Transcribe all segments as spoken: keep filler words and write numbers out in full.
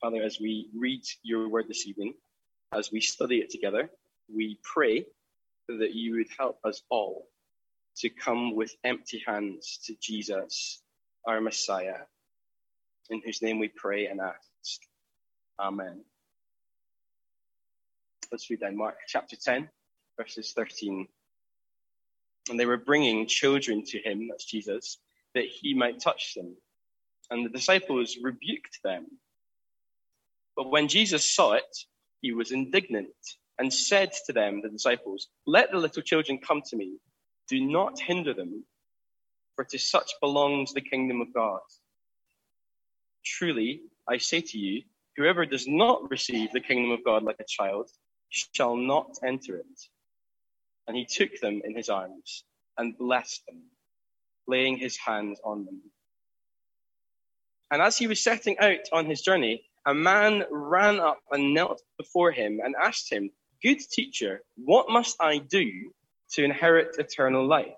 Father, as we read your word this evening, as we study it together, we pray that you would help us all to come with empty hands to Jesus, our Messiah, in whose name we pray and ask. Amen. Let's read down Mark chapter ten, verses thirteen. And they were bringing children to him, that's Jesus, that he might touch them. And the disciples rebuked them. But when Jesus saw it, he was indignant and said to them, the disciples, "Let the little children come to me. Do not hinder them, for to such belongs the kingdom of God. Truly, I say to you, whoever does not receive the kingdom of God like a child shall not enter it." And he took them in his arms and blessed them, laying his hands on them. And as he was setting out on his journey, a man ran up and knelt before him and asked him, "Good teacher, what must I do to inherit eternal life?"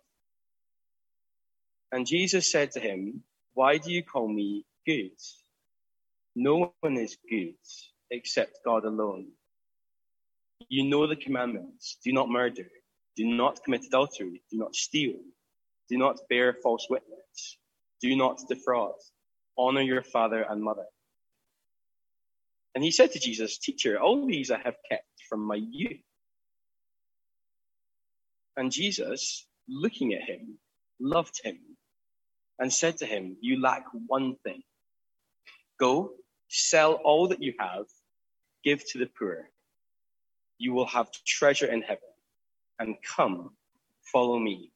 And Jesus said to him, "Why do you call me good? No one is good except God alone. You know the commandments. Do not murder. Do not commit adultery. Do not steal. Do not bear false witness. Do not defraud. Honor your father and mother." And he said to Jesus, "Teacher, all these I have kept from my youth." And Jesus, looking at him, loved him and said to him, "You lack one thing. Go, sell all that you have, give to the poor. You will have treasure in heaven, and come, follow me."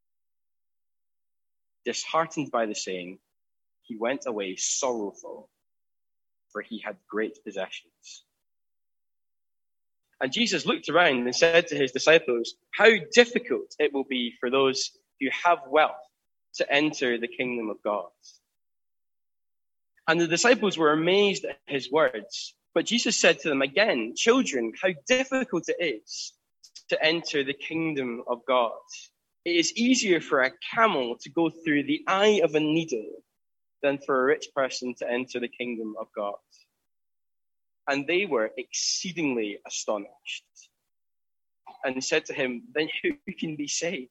Disheartened by the saying, he went away sorrowful, for he had great possessions. And Jesus looked around and said to his disciples, "How difficult it will be for those who have wealth to enter the kingdom of God." And the disciples were amazed at his words. But Jesus said to them again, "Children, how difficult it is to enter the kingdom of God. It is easier for a camel to go through the eye of a needle than for a rich person to enter the kingdom of God." And they were exceedingly astonished and said to him, "Then who can be saved?"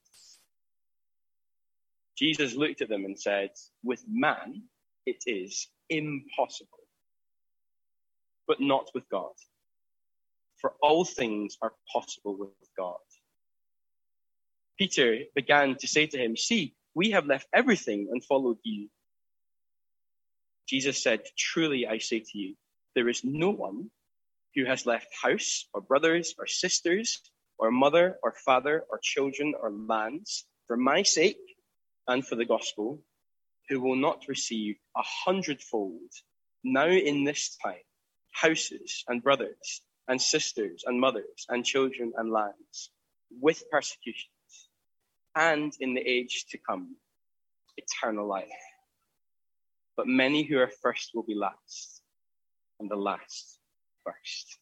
Jesus looked at them and said, "With man it is impossible, but not with God. For all things are possible with God." Peter began to say to him, "See, we have left everything and followed you." Jesus said, "Truly I say to you, there is no one who has left house or brothers or sisters or mother or father or children or lands for my sake and for the gospel, who will not receive a hundredfold now in this time, houses and brothers and sisters and mothers and children and lands, with persecutions, and in the age to come, eternal life. But many who are first will be last, and the last first."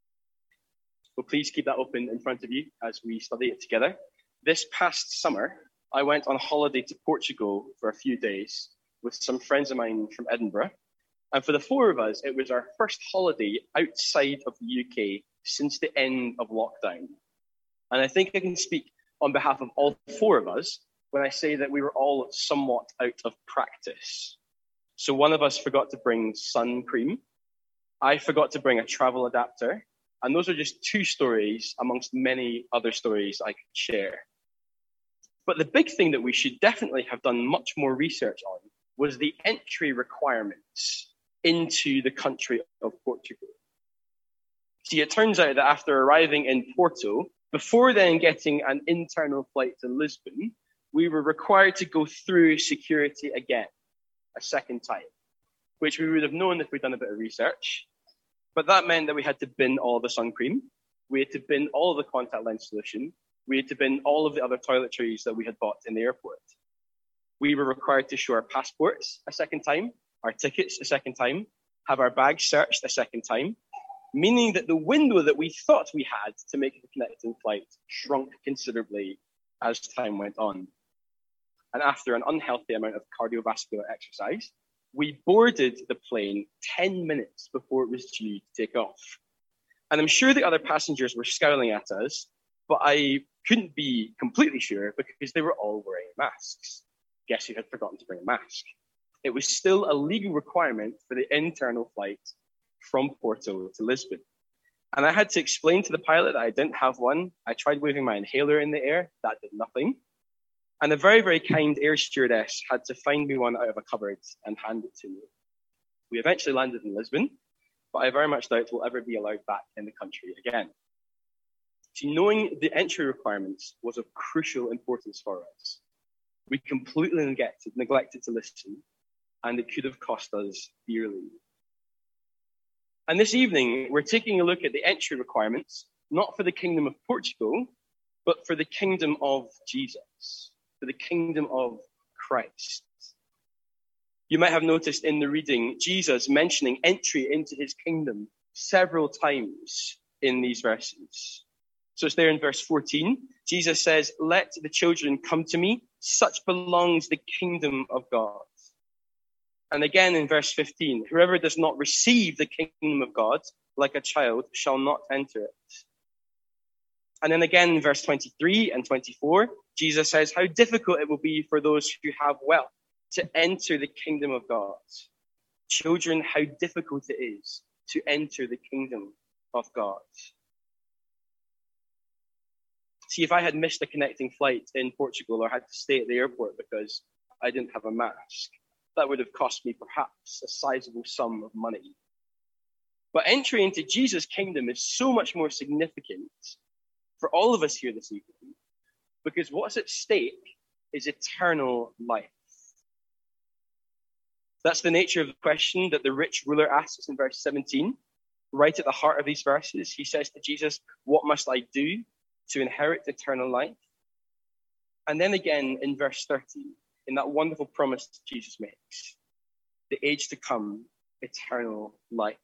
Well, please keep that open in front of you as we study it together. This past summer, I went on holiday to Portugal for a few days with some friends of mine from Edinburgh. And for the four of us, it was our first holiday outside of the U K since the end of lockdown. And I think I can speak on behalf of all four of us when I say that we were all somewhat out of practice. So one of us forgot to bring sun cream. I forgot to bring a travel adapter. And those are just two stories amongst many other stories I could share. But the big thing that we should definitely have done much more research on was the entry requirements into the country of Portugal. See, it turns out that after arriving in Porto, before then getting an internal flight to Lisbon, we were required to go through security again, a second time, which we would have known if we'd done a bit of research. But that meant that we had to bin all the sun cream. We had to bin all of the contact lens solution. We had to bin all of the other toiletries that we had bought in the airport. We were required to show our passports a second time, our tickets a second time, have our bags searched a second time, meaning that the window that we thought we had to make the connecting flight shrunk considerably as time went on. And after an unhealthy amount of cardiovascular exercise, we boarded the plane ten minutes before it was due to take off. And I'm sure the other passengers were scowling at us, but I couldn't be completely sure because they were all wearing masks. Guess who had forgotten to bring a mask? It was still a legal requirement for the internal flight from Porto to Lisbon. And I had to explain to the pilot that I didn't have one. I tried waving my inhaler in the air. That did nothing. And a very, very kind air stewardess had to find me one out of a cupboard and hand it to me. We eventually landed in Lisbon, but I very much doubt we'll ever be allowed back in the country again. See, knowing the entry requirements was of crucial importance for us. We completely neglected, neglected to listen, and it could have cost us dearly. And this evening, we're taking a look at the entry requirements, not for the kingdom of Portugal, but for the kingdom of Jesus, for the kingdom of Christ. You might have noticed in the reading, Jesus mentioning entry into his kingdom several times in these verses. So it's there in verse fourteen. Jesus says, "Let the children come to me, such belongs the kingdom of God." And again in verse fifteen, "Whoever does not receive the kingdom of God like a child shall not enter it." And then again in verse twenty-three and twenty-four, Jesus says how difficult it will be for those who have wealth to enter the kingdom of God. Children, how difficult it is to enter the kingdom of God. See, if I had missed a connecting flight in Portugal or had to stay at the airport because I didn't have a mask, that would have cost me perhaps a sizable sum of money. But entry into Jesus' kingdom is so much more significant for all of us here this evening, because what's at stake is eternal life. That's the nature of the question that the rich ruler asks in verse seventeen. Right at the heart of these verses, he says to Jesus, "What must I do to inherit eternal life?" And then again in verse thirty, in that wonderful promise that Jesus makes, the age to come, eternal life.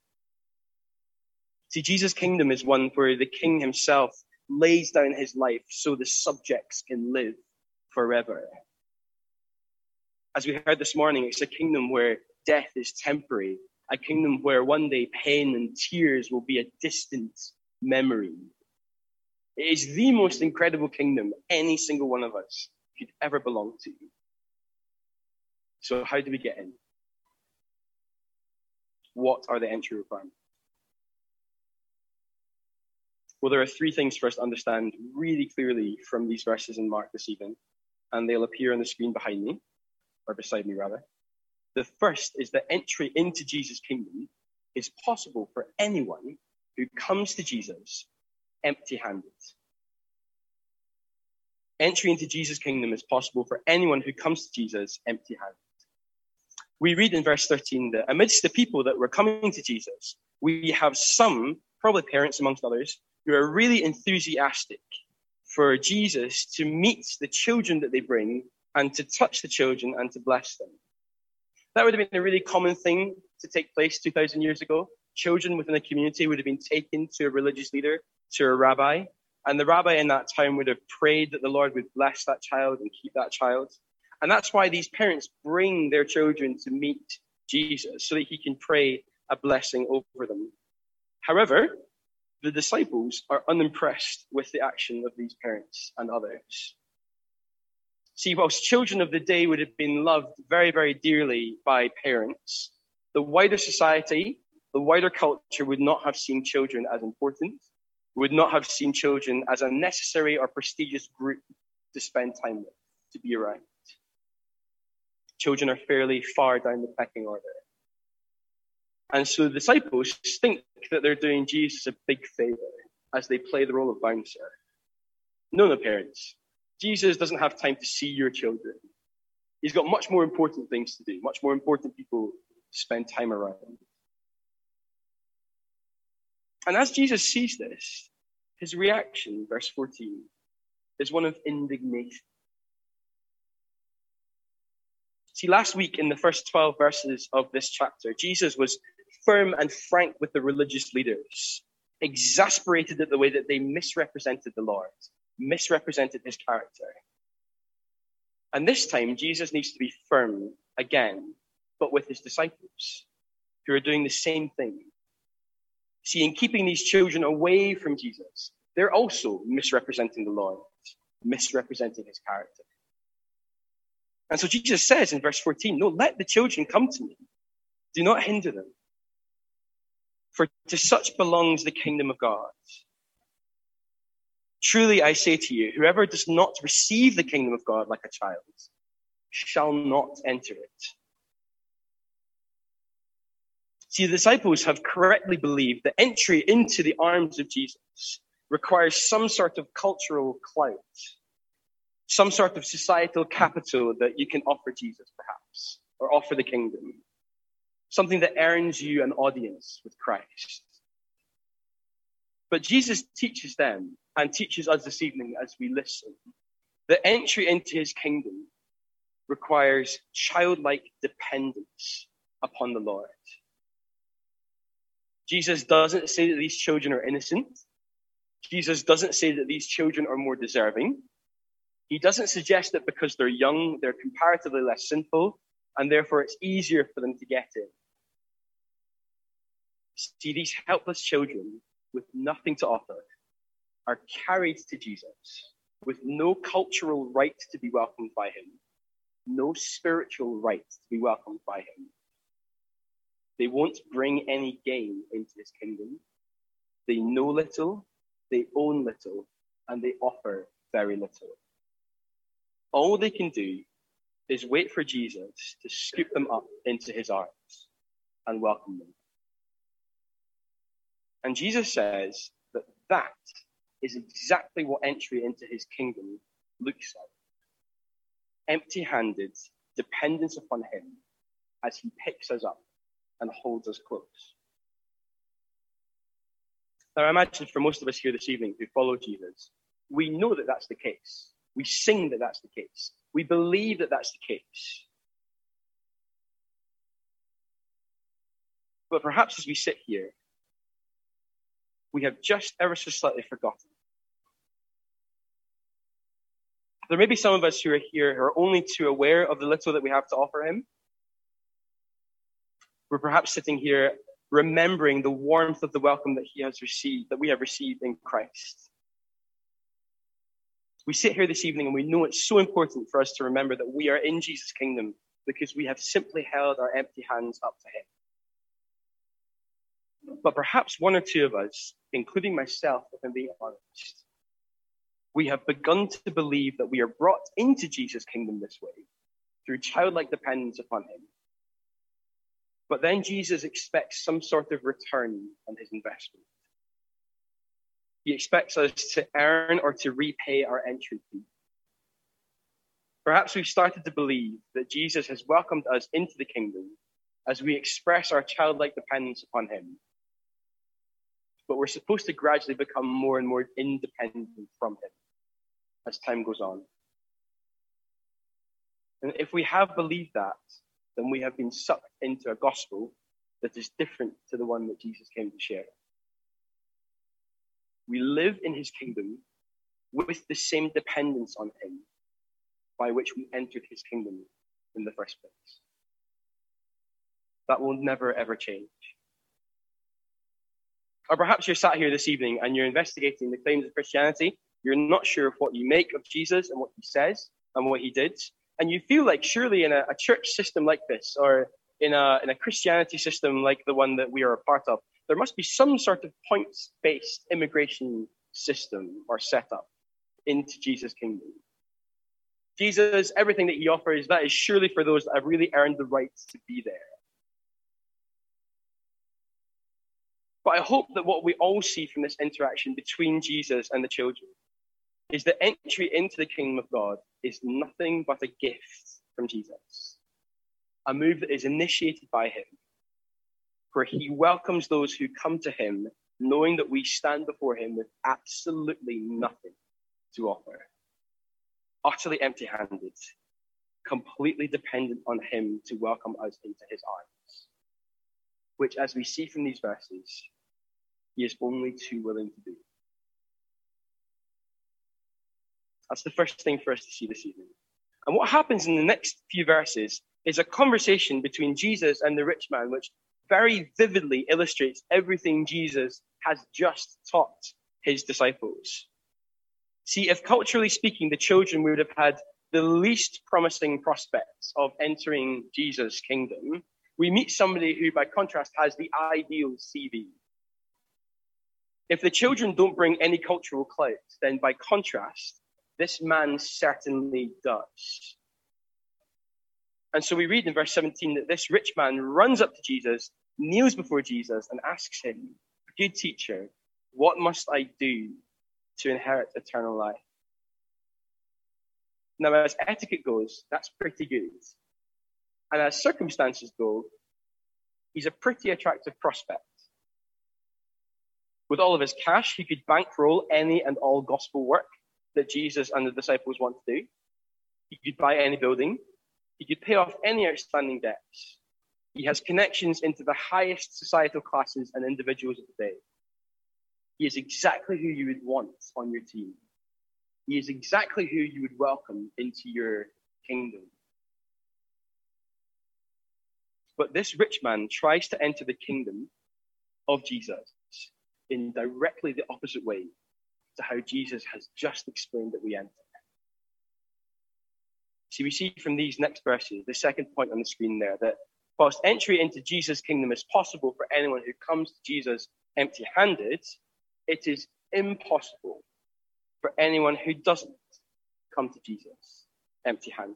See, Jesus' kingdom is one where the king himself lays down his life so the subjects can live forever. As we heard this morning, it's a kingdom where death is temporary, a kingdom where one day pain and tears will be a distant memory. It is the most incredible kingdom any single one of us could ever belong to. So how do we get in? What are the entry requirements? Well, there are three things for us to understand really clearly from these verses in Mark this evening, and they'll appear on the screen behind me, or beside me rather. The first is that entry into Jesus' kingdom is possible for anyone who comes to Jesus empty-handed. Entry into Jesus' kingdom is possible for anyone who comes to Jesus empty-handed. We read in verse thirteen that amidst the people that were coming to Jesus, we have some, probably parents amongst others, who are really enthusiastic for Jesus to meet the children that they bring and to touch the children and to bless them. That would have been a really common thing to take place two thousand years ago. Children within a community would have been taken to a religious leader, to a rabbi, and the rabbi in that time would have prayed that the Lord would bless that child and keep that child. And that's why these parents bring their children to meet Jesus, so that he can pray a blessing over them. However, the disciples are unimpressed with the action of these parents and others. See, whilst children of the day would have been loved very, very dearly by parents, the wider society, the wider culture would not have seen children as important, would not have seen children as a necessary or prestigious group to spend time with, to be around. Children are fairly far down the pecking order. And so the disciples think that they're doing Jesus a big favor as they play the role of bouncer. No, no, parents. Jesus doesn't have time to see your children. He's got much more important things to do, much more important people to spend time around. And as Jesus sees this, his reaction, verse fourteen, is one of indignation. See, last week in the first twelve verses of this chapter, Jesus was firm and frank with the religious leaders, exasperated at the way that they misrepresented the Lord, misrepresented his character. And this time, Jesus needs to be firm again but with his disciples, who are doing the same thing. See, in keeping these children away from Jesus, they're also misrepresenting the Lord, misrepresenting his character. And so Jesus says in verse fourteen, no, let the children come to me. Do not hinder them. For to such belongs the kingdom of God. Truly I say to you, whoever does not receive the kingdom of God like a child shall not enter it. See, the disciples have correctly believed that entry into the arms of Jesus requires some sort of cultural clout, some sort of societal capital that you can offer Jesus, perhaps, or offer the kingdom, something that earns you an audience with Christ. But Jesus teaches them and teaches us this evening as we listen that entry into his kingdom requires childlike dependence upon the Lord. Jesus doesn't say that these children are innocent. Jesus doesn't say that these children are more deserving. He doesn't suggest that because they're young, they're comparatively less sinful, and therefore it's easier for them to get in. See, these helpless children with nothing to offer are carried to Jesus with no cultural right to be welcomed by him, no spiritual right to be welcomed by him. They won't bring any gain into his kingdom. They know little, they own little, and they offer very little. All they can do is wait for Jesus to scoop them up into his arms and welcome them. And Jesus says that that is exactly what entry into his kingdom looks like. Empty-handed dependence upon him as he picks us up and holds us close. Now, I imagine for most of us here this evening who follow Jesus, we know that that's the case. We sing that that's the case. We believe that that's the case. But perhaps as we sit here, we have just ever so slightly forgotten. There may be some of us who are here who are only too aware of the little that we have to offer him. We're perhaps sitting here remembering the warmth of the welcome that he has received, that we have received in Christ. We sit here this evening and we know it's so important for us to remember that we are in Jesus' kingdom because we have simply held our empty hands up to him. But perhaps one or two of us, including myself, if I'm being honest, we have begun to believe that we are brought into Jesus' kingdom this way through childlike dependence upon him. But then Jesus expects some sort of return on his investment. He expects us to earn or to repay our entry fee. Perhaps we've started to believe that Jesus has welcomed us into the kingdom as we express our childlike dependence upon him. But we're supposed to gradually become more and more independent from him as time goes on. And if we have believed that, then we have been sucked into a gospel that is different to the one that Jesus came to share. We live in his kingdom with the same dependence on him by which we entered his kingdom in the first place. That will never, ever change. Or perhaps you're sat here this evening and you're investigating the claims of Christianity. You're not sure of what you make of Jesus and what he says and what he did. And you feel like surely in a, a church system like this, or in a, in a Christianity system like the one that we are a part of, there must be some sort of points-based immigration system or setup into Jesus' kingdom. Jesus, everything that he offers, that is surely for those that have really earned the right to be there. But I hope that what we all see from this interaction between Jesus and the children is that entry into the kingdom of God is nothing but a gift from Jesus. A move that is initiated by him, where he welcomes those who come to him, knowing that we stand before him with absolutely nothing to offer. Utterly empty-handed, completely dependent on him to welcome us into his arms, which, as we see from these verses, he is only too willing to do. That's the first thing for us to see this evening. And what happens in the next few verses is a conversation between Jesus and the rich man, which very vividly illustrates everything Jesus has just taught his disciples. See, if culturally speaking, the children would have had the least promising prospects of entering Jesus' kingdom, we meet somebody who, by contrast, has the ideal C V. If the children don't bring any cultural clout, then by contrast, this man certainly does. And so we read in verse seventeen that this rich man runs up to Jesus, kneels before Jesus, and asks him, "Good teacher, what must I do to inherit eternal life?" Now, as etiquette goes, that's pretty good. And as circumstances go, he's a pretty attractive prospect. With all of his cash, he could bankroll any and all gospel work that Jesus and the disciples want to do. He could buy any building. He could pay off any outstanding debts. He has connections into the highest societal classes and individuals of the day. He is exactly who you would want on your team. He is exactly who you would welcome into your kingdom. But this rich man tries to enter the kingdom of Jesus in directly the opposite way to how Jesus has just explained that we enter. See, we see from these next verses, the second point on the screen there, that whilst entry into Jesus' kingdom is possible for anyone who comes to Jesus empty-handed, it is impossible for anyone who doesn't come to Jesus empty-handed.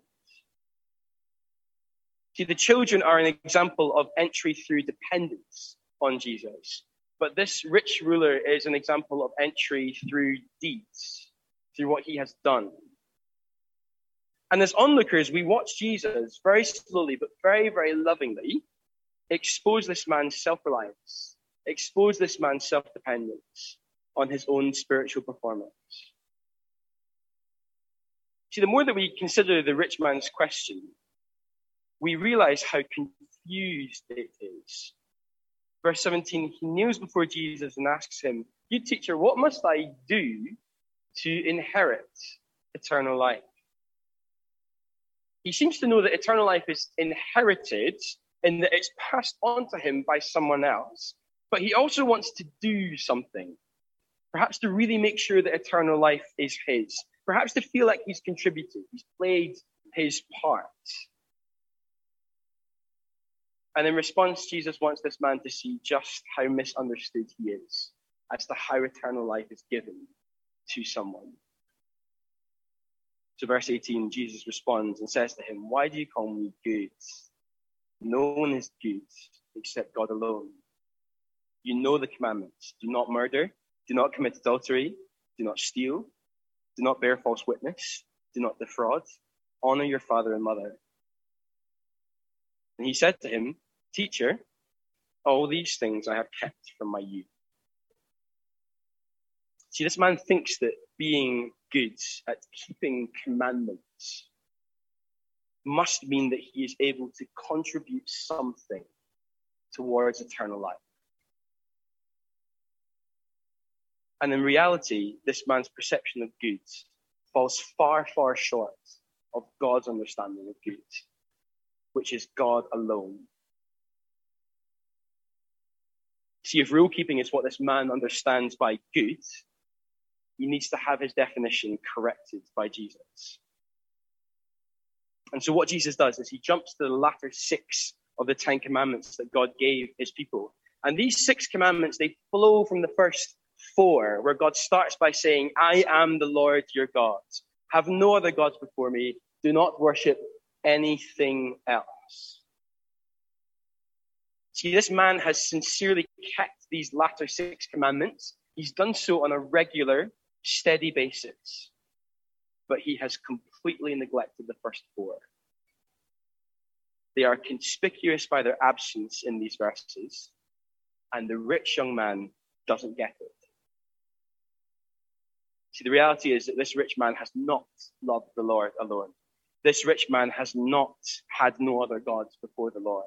See, the children are an example of entry through dependence on Jesus. But this rich ruler is an example of entry through deeds, through what he has done. And as onlookers, we watch Jesus very slowly, but very, very lovingly expose this man's self-reliance, expose this man's self-dependence on his own spiritual performance. See, the more that we consider the rich man's question, we realize how confused it is. Verse seventeen, he kneels before Jesus and asks him, "Good teacher, what must I do to inherit eternal life?" He seems to know that eternal life is inherited and that it's passed on to him by someone else. But he also wants to do something, perhaps to really make sure that eternal life is his, perhaps to feel like he's contributed, he's played his part. And in response, Jesus wants this man to see just how misunderstood he is as to how eternal life is given to someone. So verse eighteen, Jesus responds and says to him, "Why do you call me good? No one is good except God alone. You know the commandments. Do not murder. Do not commit adultery. Do not steal. Do not bear false witness. Do not defraud. Honor your father and mother." And he said to him, "Teacher, all these things I have kept from my youth." See, this man thinks that being good at keeping commandments must mean that he is able to contribute something towards eternal life. And in reality, this man's perception of good falls far, far short of God's understanding of good, which is God alone. See, if rule keeping is what this man understands by good, he needs to have his definition corrected by Jesus. And so what Jesus does is he jumps to the latter six of the Ten Commandments that God gave his people. And these six commandments, they flow from the first four, where God starts by saying, "I am the Lord your God. Have no other gods before me. Do not worship anything else." See, this man has sincerely kept these latter six commandments. He's done so on a regular, steady basis. But he has completely neglected the first four. They are conspicuous by their absence in these verses, and the rich young man doesn't get it. See, the reality is that this rich man has not loved the Lord alone. This rich man has not had no other gods before the Lord.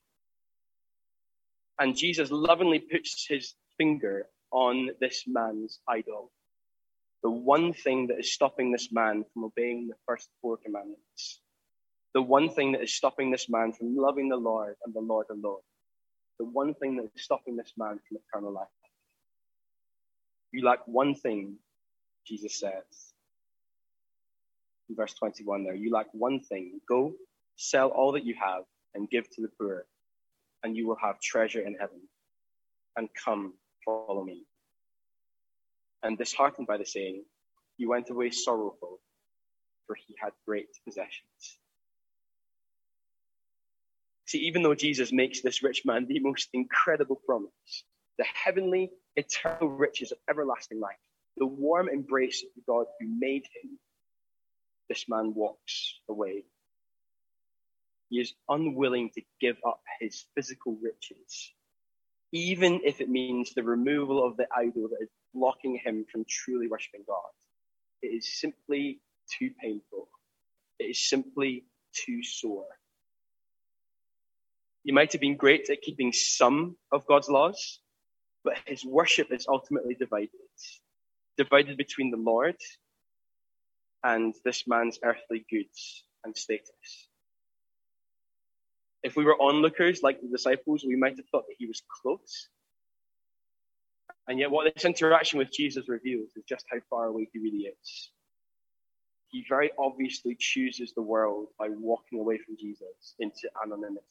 And Jesus lovingly puts his finger on this man's idol, the one thing that is stopping this man from obeying the first four commandments. The one thing that is stopping this man from loving the Lord and the Lord alone. The one thing that is stopping this man from eternal life. You lack one thing, Jesus says. In verse twenty-one there, you lack one thing. Go, sell all that you have and give to the poor, and you will have treasure in heaven. And come, follow me. And disheartened by the saying, he went away sorrowful, for he had great possessions. See, even though Jesus makes this rich man the most incredible promise, the heavenly, eternal riches of everlasting life, the warm embrace of the God who made him, this man walks away. He is unwilling to give up his physical riches, even if it means the removal of the idol that is blocking him from truly worshiping God. It is simply too painful. It is simply too sore. He might have been great at keeping some of God's laws, but his worship is ultimately divided. Divided between the Lord and this man's earthly goods and status. If we were onlookers like the disciples, we might have thought that he was close. And yet what this interaction with Jesus reveals is just how far away he really is. He very obviously chooses the world by walking away from Jesus into anonymity.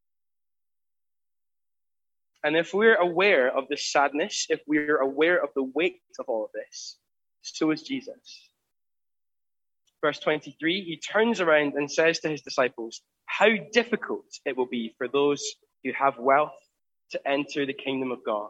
And if we're aware of this sadness, if we're aware of the weight of all of this, so is Jesus. Verse twenty-three, he turns around and says to his disciples, how difficult it will be for those who have wealth to enter the kingdom of God.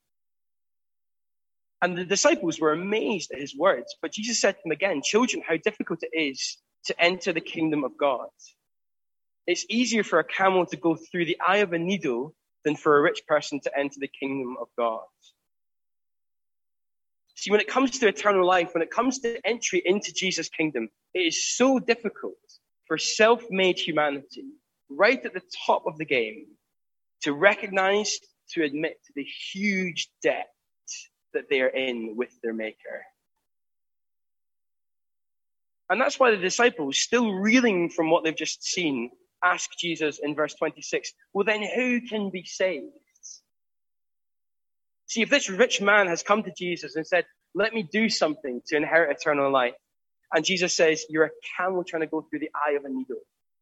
And the disciples were amazed at his words, but Jesus said to them again, children, how difficult it is to enter the kingdom of God. It's easier for a camel to go through the eye of a needle than for a rich person to enter the kingdom of God. See, when it comes to eternal life, when it comes to entry into Jesus' kingdom, it is so difficult for self-made humanity, right at the top of the game, to recognize, to admit to the huge debt that they are in with their Maker. And that's why the disciples, still reeling from what they've just seen, ask Jesus in verse twenty-six, well then who can be saved? See, if this rich man has come to Jesus and said, let me do something to inherit eternal life, and Jesus says, you're a camel trying to go through the eye of a needle.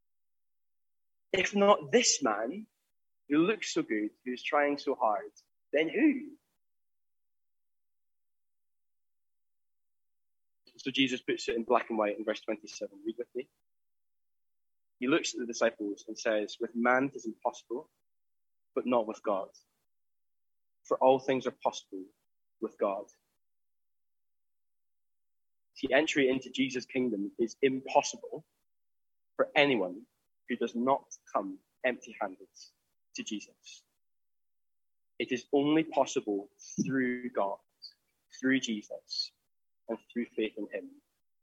If not this man, who looks so good, who's trying so hard, then who? So Jesus puts it in black and white in verse twenty-seven. Read with me. He looks at the disciples and says, with man it is impossible, but not with God. For all things are possible with God. See, entry into Jesus' kingdom is impossible for anyone who does not come empty-handed to Jesus. It is only possible through God, through Jesus, and through faith in him.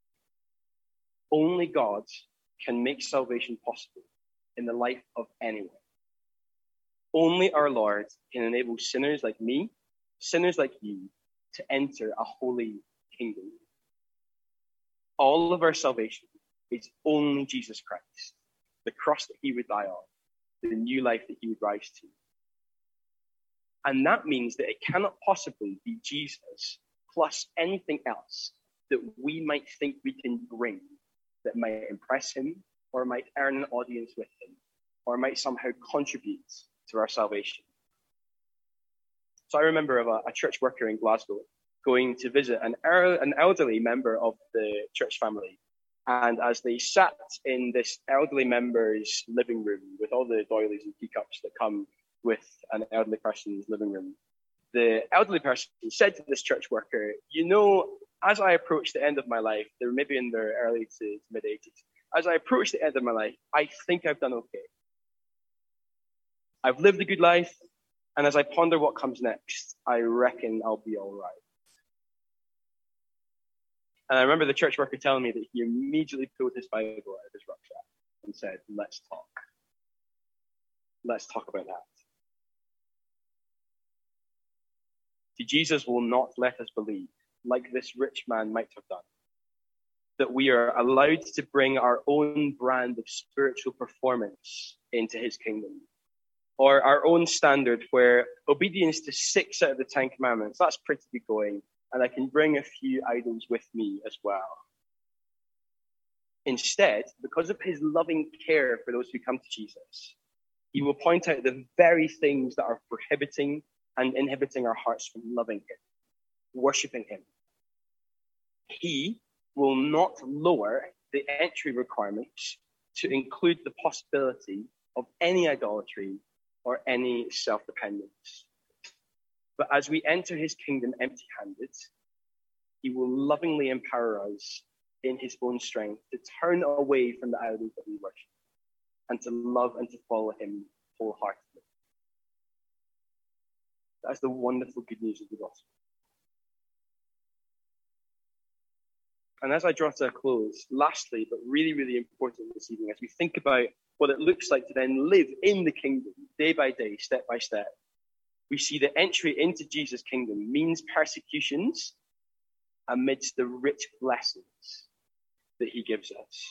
Only God can make salvation possible in the life of anyone. Only our Lord can enable sinners like me, sinners like you, to enter a holy kingdom. All of our salvation is only Jesus Christ, the cross that he would die on, the new life that he would rise to. And that means that it cannot possibly be Jesus plus anything else that we might think we can bring that might impress him, or might earn an audience with him, or might somehow contribute to our salvation. So I remember of a, a church worker in Glasgow going to visit an, er, an elderly member of the church family. And as they sat in this elderly member's living room with all the doilies and teacups that come with an elderly person's living room, the elderly person said to this church worker, you know, as I approach the end of my life, they were maybe in their early to mid eighties, as I approach the end of my life, I think I've done okay. I've lived a good life, and as I ponder what comes next, I reckon I'll be all right. And I remember the church worker telling me that he immediately pulled his Bible out of his rucksack and said, let's talk. Let's talk about that. See, Jesus will not let us believe, like this rich man might have done, that we are allowed to bring our own brand of spiritual performance into his kingdom, or our own standard where obedience to six out of the Ten Commandments, that's pretty good going, and I can bring a few idols with me as well. Instead, because of his loving care for those who come to Jesus, he will point out the very things that are prohibiting and inhibiting our hearts from loving him, worshipping him. He will not lower the entry requirements to include the possibility of any idolatry or any self-dependence. But as we enter his kingdom empty-handed, he will lovingly empower us in his own strength to turn away from the idols that we worship and to love and to follow him wholeheartedly. That's the wonderful good news of the gospel. And as I draw to a close, lastly, but really, really important this evening, as we think about what it looks like to then live in the kingdom day by day, step by step, we see that entry into Jesus' kingdom means persecutions amidst the rich blessings that he gives us.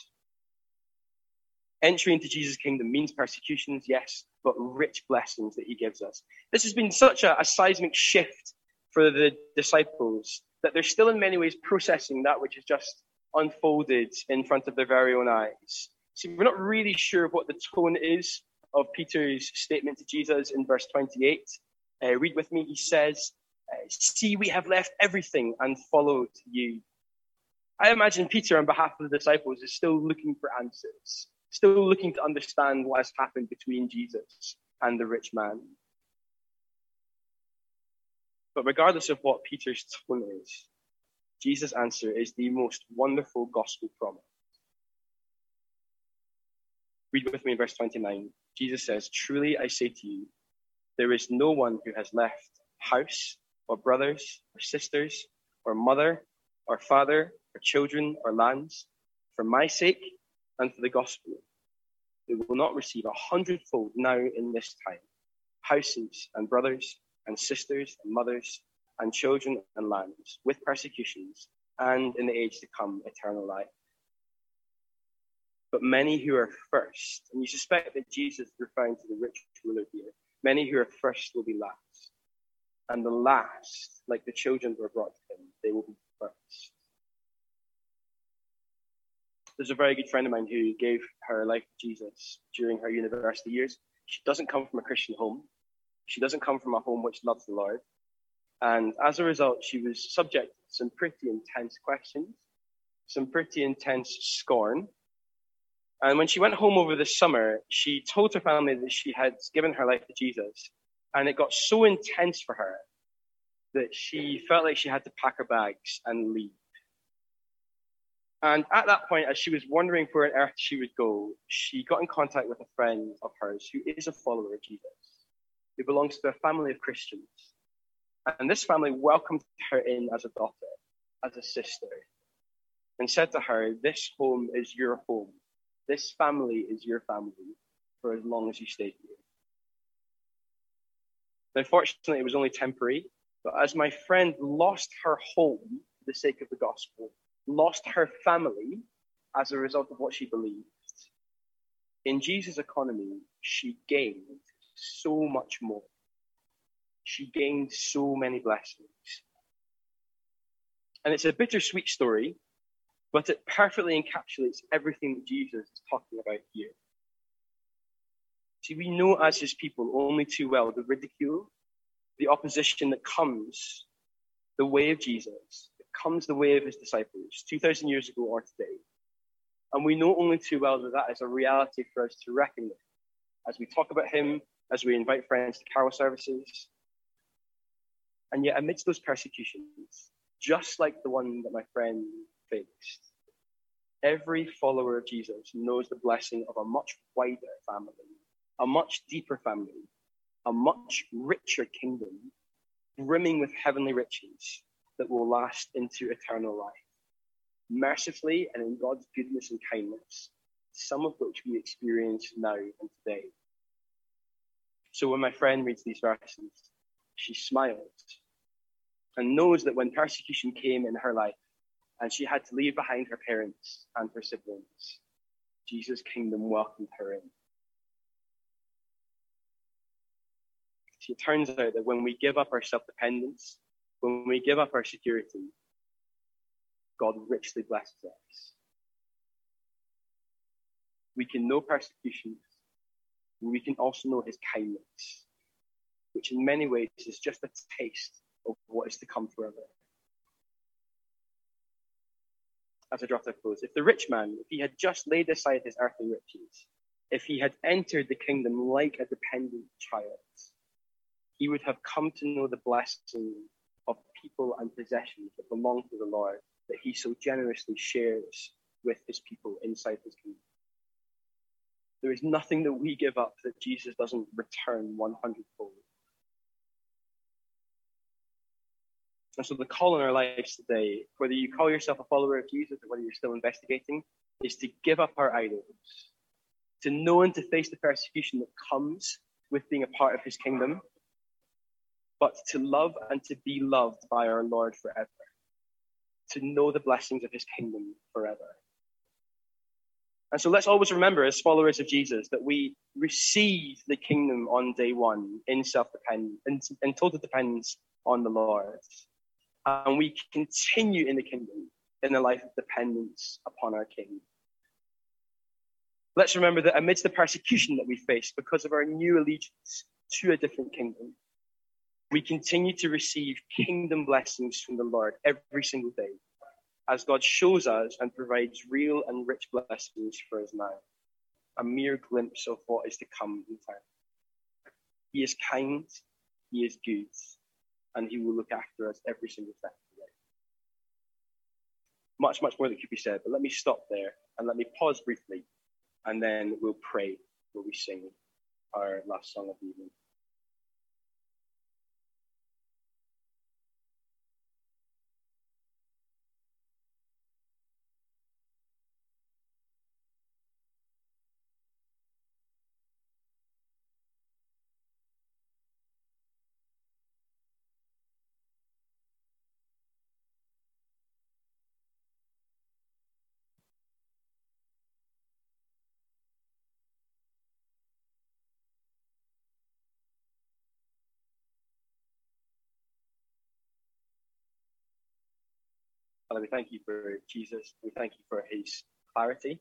Entry into Jesus' kingdom means persecutions, yes, but rich blessings that he gives us. This has been such a, a seismic shift for the disciples that they're still in many ways processing that which is just unfolded in front of their very own eyes. See, we're not really sure what the tone is of Peter's statement to Jesus in verse twenty-eight. Uh, read with me. He says, "See, we have left everything and followed you." I imagine Peter, on behalf of the disciples, is still looking for answers, still looking to understand what has happened between Jesus and the rich man. But regardless of what Peter's tone is, Jesus' answer is the most wonderful gospel promise. Read with me in verse twenty-nine. Jesus says, "Truly I say to you, there is no one who has left house or brothers or sisters or mother or father or children or lands for my sake and for the gospel, who will not receive a hundredfold now in this time, houses and brothers and sisters and mothers and children and lands, with persecutions, and in the age to come, eternal life. But many who are first," and you suspect that Jesus is referring to the rich ruler here, "many who are first will be last, and the last, like the children who are brought to him, they will be first." There's a very good friend of mine who gave her life to Jesus during her university years. She doesn't come from a Christian home. She doesn't come from a home which loves the Lord. And as a result, she was subject to some pretty intense questions, some pretty intense scorn. And when she went home over the summer, she told her family that she had given her life to Jesus. And it got so intense for her that she felt like she had to pack her bags and leave. And at that point, as she was wondering where on earth she would go, she got in contact with a friend of hers who is a follower of Jesus, who belongs to a family of Christians. And this family welcomed her in as a daughter, as a sister, and said to her, "This home is your home. This family is your family for as long as you stay here." Now, fortunately, it was only temporary, but as my friend lost her home for the sake of the gospel, lost her family as a result of what she believed, in Jesus' economy, she gained so much more. She gained so many blessings. And it's a bittersweet story, but it perfectly encapsulates everything that Jesus is talking about here. See, we know as his people only too well the ridicule, the opposition that comes the way of Jesus, that comes the way of his disciples two thousand years ago or today. And we know only too well that that is a reality for us to reckon with as we talk about him, as we invite friends to carol services. And yet amidst those persecutions, just like the one that my friend faced, every follower of Jesus knows the blessing of a much wider family, a much deeper family, a much richer kingdom, brimming with heavenly riches that will last into eternal life, mercifully and in God's goodness and kindness, some of which we experience now and today. So when my friend reads these verses, she smiles and knows that when persecution came in her life, and she had to leave behind her parents and her siblings, Jesus' kingdom welcomed her in. See, it turns out that when we give up our self-dependence, when we give up our security, God richly blesses us. We can know persecutions, and we can also know his kindness, which in many ways is just a taste of what is to come forever. As I draw to a close, if the rich man, if he had just laid aside his earthly riches, if he had entered the kingdom like a dependent child, he would have come to know the blessing of people and possessions that belong to the Lord, that he so generously shares with his people inside his kingdom. There is nothing that we give up that Jesus doesn't return one hundredfold. And so the call in our lives today, whether you call yourself a follower of Jesus or whether you're still investigating, is to give up our idols, to know and to face the persecution that comes with being a part of his kingdom, but to love and to be loved by our Lord forever, to know the blessings of his kingdom forever. And so let's always remember, as followers of Jesus, that we receive the kingdom on day one in self-dependence, in, in total dependence on the Lord. And we continue in the kingdom in a life of dependence upon our King. Let's remember that amidst the persecution that we face because of our new allegiance to a different kingdom, we continue to receive kingdom blessings from the Lord every single day, as God shows us and provides real and rich blessings for us now, a mere glimpse of what is to come in time. He is kind, he is good, and he will look after us every single step of the way. Much, much more that could be said, but let me stop there and let me pause briefly, and then we'll pray while we sing our last song of the evening. Father, we thank you for Jesus. We thank you for his clarity.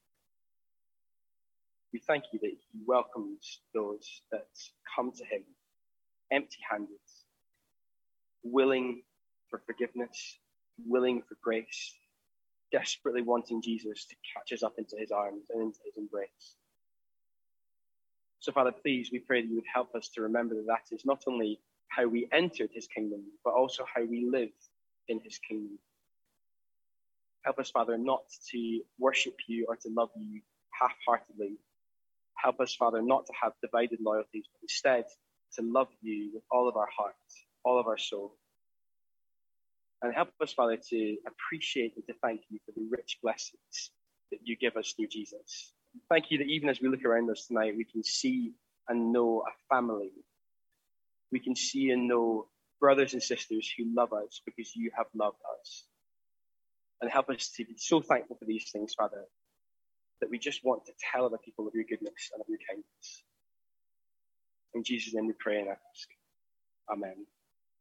We thank you that he welcomes those that come to him empty-handed, willing for forgiveness, willing for grace, desperately wanting Jesus to catch us up into his arms and into his embrace. So, Father, please, we pray that you would help us to remember that that is not only how we entered his kingdom, but also how we live in his kingdom. Help us, Father, not to worship you or to love you half-heartedly. Help us, Father, not to have divided loyalties, but instead to love you with all of our heart, all of our soul. And help us, Father, to appreciate and to thank you for the rich blessings that you give us through Jesus. Thank you that even as we look around us tonight, we can see and know a family. We can see and know brothers and sisters who love us because you have loved us. And help us to be so thankful for these things, Father, that we just want to tell other people of your goodness and of your kindness. In Jesus' name we pray and ask. Amen.